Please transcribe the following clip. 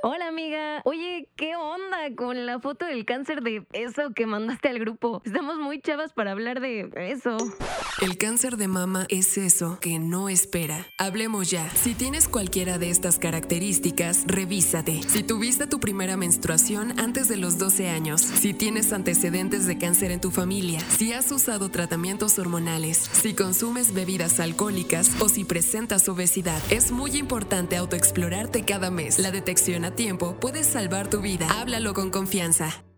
Hola amiga, oye, ¿qué onda con la foto del cáncer de eso que mandaste al grupo? Estamos muy chavas para hablar de eso. El cáncer de mama es eso que no espera. Hablemos ya. Si tienes cualquiera de estas características, revísate. Si tuviste tu primera menstruación antes de los 12 años, si tienes antecedentes de cáncer en tu familia, si has usado tratamientos hormonales, si consumes bebidas alcohólicas o si presentas obesidad, es muy importante autoexplorarte cada mes. La detección a tiempo puede salvar tu vida. Háblalo con confianza.